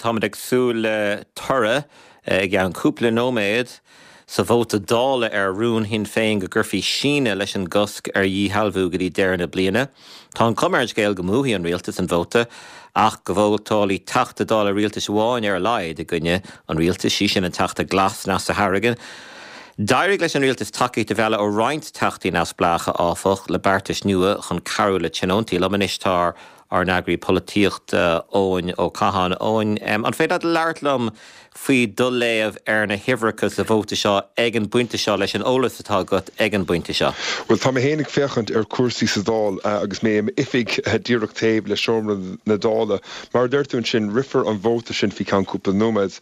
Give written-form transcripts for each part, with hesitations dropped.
táid agsúil torra ag an cúpla nóméid sa bhóta dála rún hin féin go gurfií síne leis an gosc dhíthealbhú go dtí deireanna bliana. Tá an cumard géal go múthaí an rialtas an bhóta ach go bhótálaí $80 rialtas bháin laid a gunne an rialtas sí sin an teachta glas nas sa Harrigan. Dairig leis an rialtas takeí de bheile ó roinnt teachtaí nas blacha áfach le beartas nua chun carú le tionóntaí lomanistar ar nagri políocht óin ó cahan óin. An féad leirtlam faoi dul léamh na hifrachas a bhóta seo ag an buinte seo leis an ólas atá got ag an buinte seo. Well, tá hénig fechant cuasaí sa dáil agus mé ifig díreach taobh le seomra na dála, mar dúirtún sin rifar an bhóta sin fi canúpla nóiméid.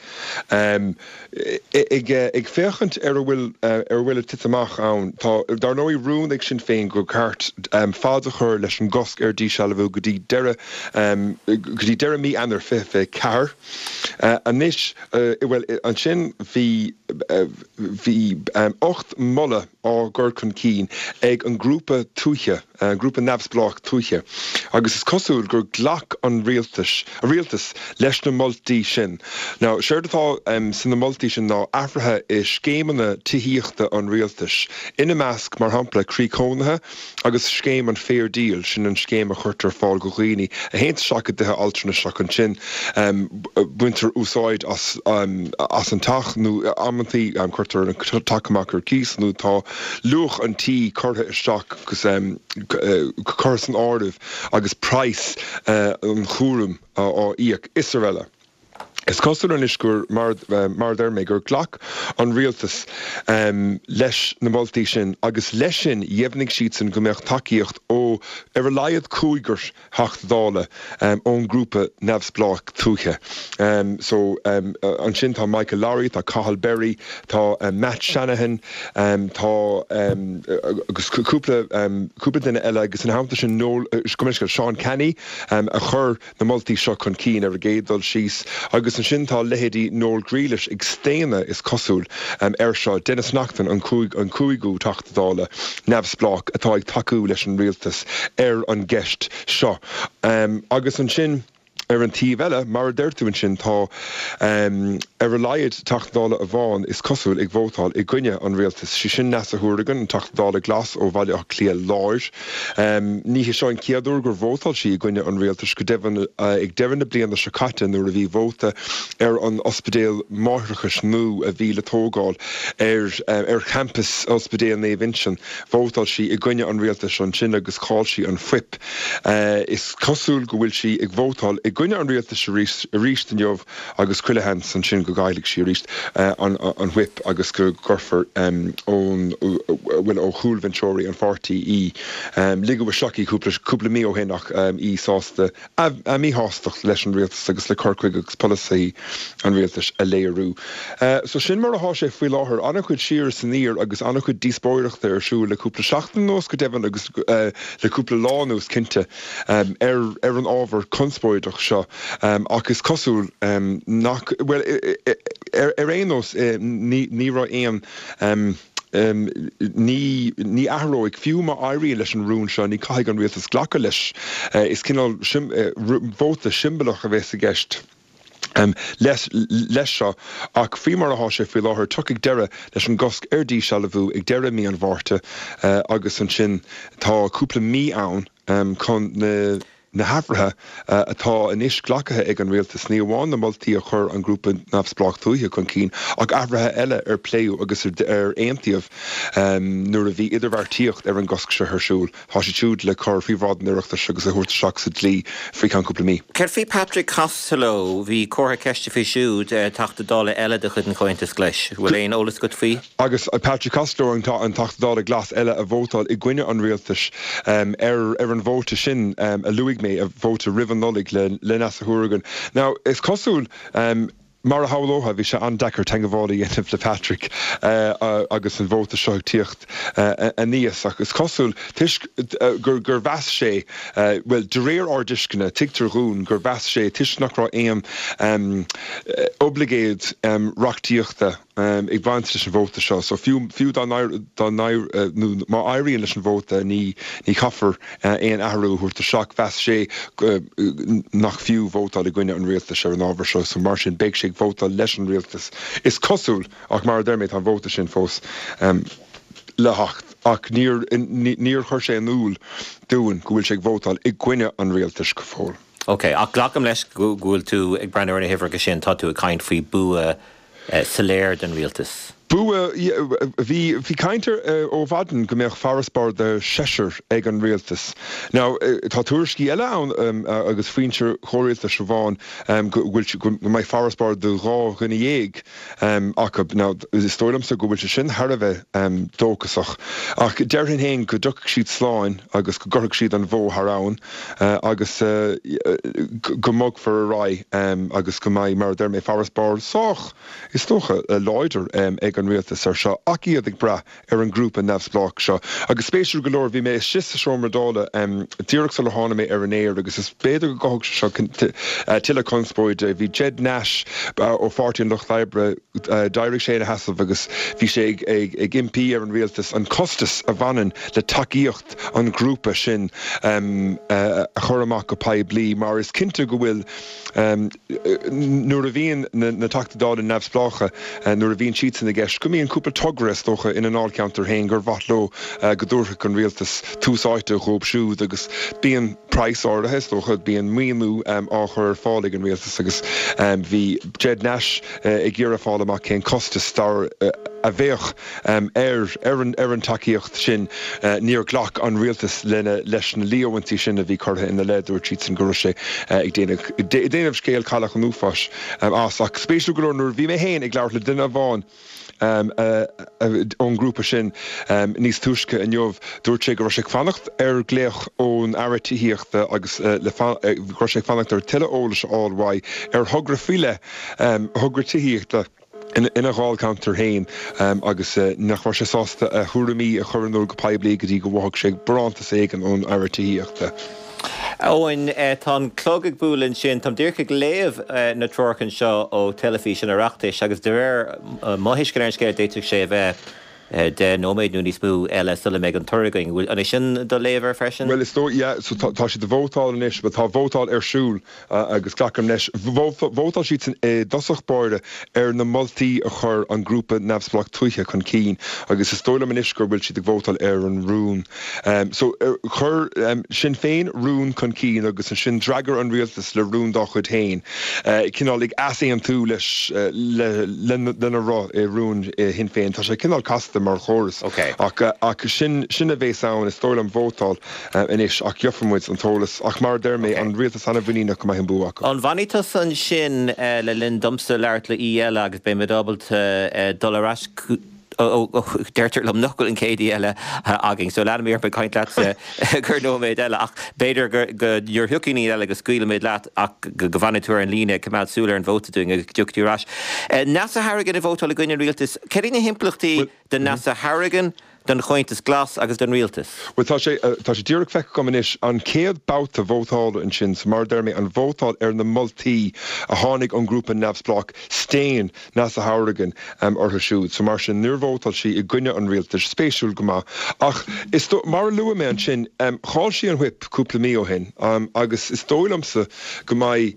Ag fechant bhfuil a titamach ann, tá dar nóí rún ag sin féin go ceart fád a chur leis an gosc dísealbhú go dtí deire mí anar fé cear. Anis well an sin bhí 8 molle á ggurchan cín ag an grúpa túthe, grúpa nefsblach túthe. Agus is cosúil gur ghlach an rialtas leis na moltaí sin. Now, seirtá sin na moltaí sin ná afrathe is scémanna tíhíochta an rialtas. Ina measc mar hampla crícónathe agus scéim an fair deal sin an scéim a chuirtar fáil go chuoine. A héint seachad dethe altrana seach an sin buinter úsáid as an tach nó ammantaí chuirtar an takeamach ar cís nó tá luach an tí curtha isteach agus chur an áirimh agus price an chúram á íoc Israel. Is cosúil an isgur mar dermé gur ghlach an rialtas leis na moltaí sin agus leis sin dhéimnig siad san gombeocht takeíocht ó laiad cúigur theachtadála ón grúpa nefsblach túthe. So an sin tá Michael Lowry, tá Cathal Berry, tá Matt Shanahan, tá agus cúpla duine eile agus an haimta sin gomiscail Sean Kenny a chur na moltaí seo chun cín ar a géaddul síos agus an sin tá lehéadí Noel Grealish ag stéine is cosúil seo Dennis Nachtan an cúigú taachtadála nefsblach atá ag takeú leis an rialtas an gceist seo. Agus an sin an tíomh eile mar deirtúin sin tá laiad taachtadála a bháin is cosúil ag bhótáil i gcuine an rialtas si sin nesa thuúragan an taachtadála glas ó bhaile ach clia láir. Ní seo an ciaadú gur bhótáil si i gcuine an rialtas go ag deimhna bliana se caite nuair a bhí bhóta an ospidéal máthreachas nó a bhí le tógáil ar campus ospidéal na Vincent bhótáil si i gcuine an rialtas an sin agus cáil si an whip. Is cosúil go bhfuil si ag bhótáil i gcuine an rialtas a ríist an jobh agus cuilehan san sin go gaiigh si ríist an whip agus go gurfar bhfuil ó chúl Venturi an 40 ligú bh seaí cúpla mí ó hénach í sásta a mí hástach leis an rialtas agus le corcuig agus policy an rialtas a léirú. So sin mar a há sé faoi láthair anna chuid siar san níor agus anna chuid díspóireachta ar siú le cúpla 16 nós go deimhan agus le cúpla lá nós cinnte ar an ábhar conspóideach seo agus cosúil nach well éonos ní ra éon ní athróigh fiú má airí leis an rún seo ní caiigh an rialtas ghlacha leis is cinál bhóta simbalaach a bheits a gceist. Leis seo ach fí mar athá sé faoi láthair tuigh deire leis an gosc dísealbhú ag deire mí an bhharrta agus an sin tá cúpla mí ann chun na hafrathe atá inis ghlacathe ag an rialtas ní bháin na moltaí a chur an grúpa nefsblach túthe chun cín ach afrathe eile ar pléú agus ar aontaíomh nuair a bhí idirbheartíocht ar an gosc se thsúil tá sé siúd le chur fíomhrád iireachtas agus a thuirt seach sa dlí faoi cúpla mí. Ceir fí Patrick Costello bhí cótha ceiste fí siúd taachtadála eile de chud an chointas gleis. Bhfuil éon ólas go faoi? Agus Patrick Costello an taachtadála glas eile a bhótáil i gcuine an rialtas ar an bhóta sin a luigh mé a bhóta rivannolig le nasa thuúragan. Now, is cosúil mar a hálótha bhí se an dechar teangahálaí dhéanamh le Patrick agus an bhóta seo tíocht a níos ach is cosúil gur bheas sé well de réir ardiscne tigtar rún gur bheas sé tuis nach rá éam obligéad reachtaíochta ag bhaint leis an bhóta seo, so fiú má airíonn leis an bhóta ní caafar éon ahrú chuirta seach bheas sé nach fiú bhótáil i gcuine an rialtas ar an ábhar seo, so mar sin beag sé bhótáil leis an rialtas. Is cosúil ach mar derméid an bhóta sin fós lehacht ach níor chuir sé an úl dúin go bhfuil sé bhótáil i gcuine an rialtas go fóil. Ok, ach ghlacham leis gúil tú ag breanúir na hifar go sin tá tú a caint faoi bua saléir den rialtas. Bua, hí caintear ó bhadan go mbeadh farraspár de Cheshire ag an rialtas. Now, tá tuairiscí eile ann agus faointear chóiríaltas a bháin go mbeadh farraspár de rá gona dhéag ach is tóilimsa go bhfuil sin thar a bheith dóchasach. Ach deirhin héin go dtuigh siad sláin agus go gurthaigh siad an bhó thar ann agus go mog for a rá agus go mbeadh mar derméid farraspár sách is tócha láidir ag an rialtas ar seo ach iad ag bra ar an grúpa nefsblach seo. Agus spéisiú go leor bhí mé sis a seomra dála díreach sa le hána mé ar an éir agus is béidir go gahog seo tiile conspóid bhí Jed Nash ó Fáirtín Loch Libre daireadh sé na hasamh agus bhí sé ag impí ar an rialtas an costas a bhanan le takeíocht an grúpa sin a chur amach go paid bliain mar is cinnte go bhfuil nuair a bhíonn na tactadála nefsblacha nuair a bhíonn siad san na gceist go mííon cúpla tugras dócha in an áilceantar héin gur bhatló go dúrtha chun rialtas túsáite chóp siúd agus bíon price áirithe dócha bíon míonú áchar fálaigh an rialtas agus bhí Jed Nash ag ggéar a fála amach cén costas star a bheoch ar an takeíocht sin níor ghlach an rialtas leis na líomhaintí sin a bhí chutha ina leadúir siad san gura sé ag déanamh scéal cailach an úfás ach spéisiú go leor nuair bhí mé héin ag leabhar le duine bháin ón grúpa sin níos túisce in jobh dúirt sé go raibh sé fannacht ar gléoch ón airtííochta agus go sé fannacht ar tuile ólas áilhaid ar thugra fiile thugra tííochta ina gháilcantar héin agus nach bhar sé sásta a thuramí a churanú go paibli go dtí go bhthg sé brántas éigen ón airtííochta. Óin tá clogad búlann sin tá dúrcha léamh na trochan seo ó telefísin areachtais agus de réir maithis go an scéir déiteach sé bheith de nóméid nú níos mú eile sulla méid an turgaing bhfuil an sin do léamh freisin? Well is so tá si de bhótáil inis, but tá bhótáil ar siúl agus clacham leis bhótáil siad san dosach báirde ar na moltaí a chur an grúpa nefsblach tuaithe chun cín agus is tóla inis gur bhfuil siad ag bhótáil ar an rún. So chur sin féin rún chun cín agus an sin dragar an rialtas le rún dá chud hain. Cinál ag asaí an tú leis lena rá i rún hin féin, tá sé cinál casta mar chóras. Ach sin a bhééis ann is tóil an bhótáil inis ach gheoframid an tólas ach mar dermé an rialtas anna bhuiína go maithn búach. An bhanítas an sin le linn domsa leart le íL agus bé me dobbalt dollarás deirtar lom nucail in cédí eile agin, so lean míar be caiint leat gur nóméid eile ach beidir go dúr thuciní eile go scuile méid leat ach go bhainitúir an líne cumad súlar an bhótaúing a dúchtúrás. NASA Harrigan a bhótáil le gcuine rialtas, ceirna himplachtaí den NASA Harrigan den chointas glas agus den rialtas. Well, tá sé díreach feic gomanis an céad bouta bhótáil an sin mar dermé an bhótáil ar na moltaí a tháinig an grúpa nefsblach stéin NASA Harrigan ortha siúd, so mar sin nuair bhótáil si i gcuine an rialtas spéisiúil go maith. Ach is mar lua mé an sin cháil sí an whip cúpla mí ó hin agus is dóilamsa go mbeidh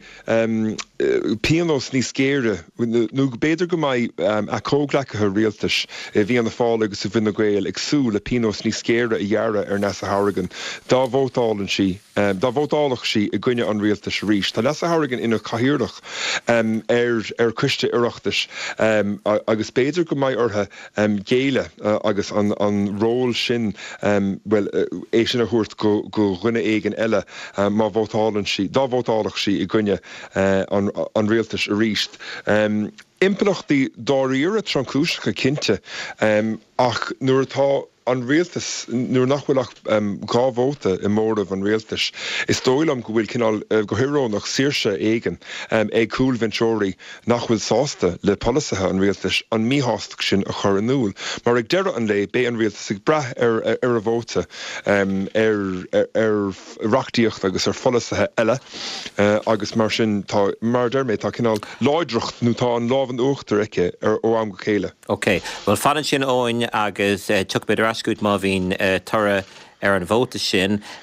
pianos níos scéire nó béidir go mbeidh a cóghlacathe rialtas bhí an na fáil agus a bhí na gael agsú le pianos níos scéire a dhearra ar NASA Harrigan. Dá bhótálann si dá bhótálach si i gcuine an rialtas rís. Tá NASA Harrigan ina chathaoirleach ar cuiste iireachtas agus béidir go mbeidh ortha géile agus an ról sin well é sin a thuirt go ghine éigen eile má bhótálann si dá bhótálach si i gcuine an rialtas ríist. Impelachtaí dáíire tráclúisecha cinnte ach nuair atá an réaltas nuair nachhfuilach gá bhóta I mórmh an réaltas. Is dóilm go bhfuil cinál go hirónach saoirse éigen ag Cool Venturi nachhfuil sásta le polisathe an réaltas an míthástak sin a chur an núl. Mar ag deire an lei bé an réaltas ag breth ar a bhóta reachtaíocht agus ar polisathe eile agus mar sin mar derméid tá cinál láidreacht nó tá an lábhan uachtar aici ar ó am go chéile. Ok, well fadan sin óin agus tuc beidir ascút má bhín tura ar an bhóta sin